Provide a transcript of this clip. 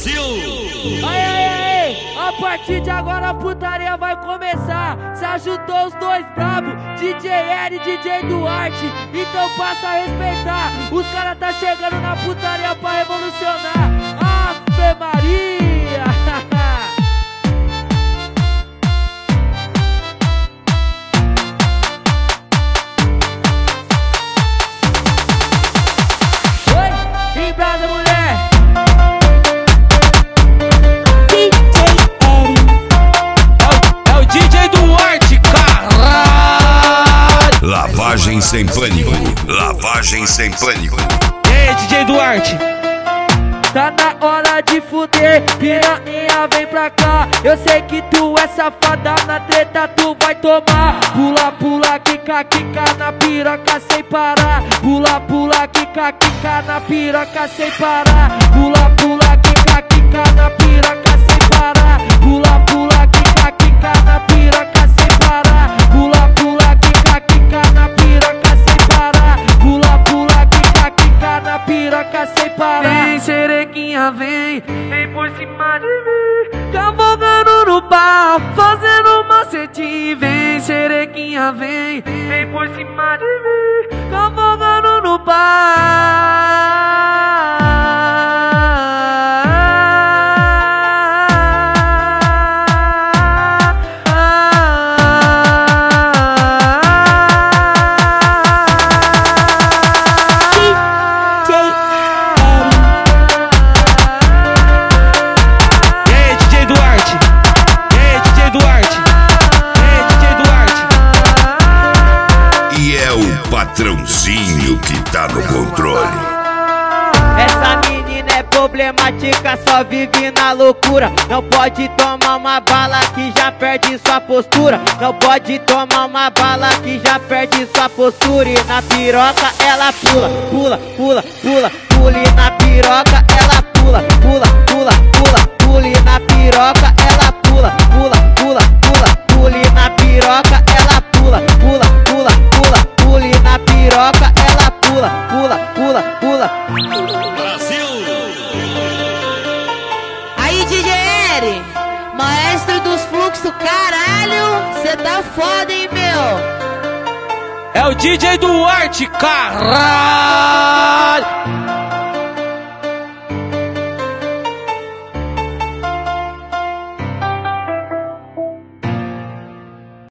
Aê, aê, aê! A partir de agora a putaria vai começar. Se ajudou os dois bravos, DJ Eri e DJ Duarte. Então passa a respeitar. Os caras tá chegando na putaria pra revolucionar. Ave Maria! Oi, em brasa, mulher! DJ Duarte, caralho! Lavagem sem pânico, lavagem sem pânico. E aí, DJ Duarte? Tá na hora de fuder, piranha vem pra cá. Eu sei que tu é safada, na treta tu vai tomar. Pula, pula, quica, quica na piroca sem parar. Pula, pula, quica, quica na piroca sem parar. Pula, pula, quica, quica na piroca sem parar. Pula, pula, quica, quica na piroca sem parar. Pula, pula, quica, quica na piroca sem parar. Pula, pula, quica, quica na piroca sem parar. Vem, xerequinha, vem por cima de mim, cavalgando no bar, fazendo macete. Vem, xerequinha, vem por cima de mim, cavalgando no patrãozinho que tá no controle. Essa menina é problemática, só vive na loucura. Não pode tomar uma bala que já perde sua postura. Não pode tomar uma bala que já perde sua postura. E na piroca ela pula, pula, pula, pula, pula. E na piroca ela pula, pula, pula, pula, pula. E na piroca ela pula, pula, pula, pula, pula. E na piroca ela pula, pula, pula, pula, pula. E na piroca ela pula, pula, pula, pula. Brasil! Aí, DJ Eri, maestro dos fluxos, caralho, cê tá foda, hein, meu? É o DJ Duarte, caralho!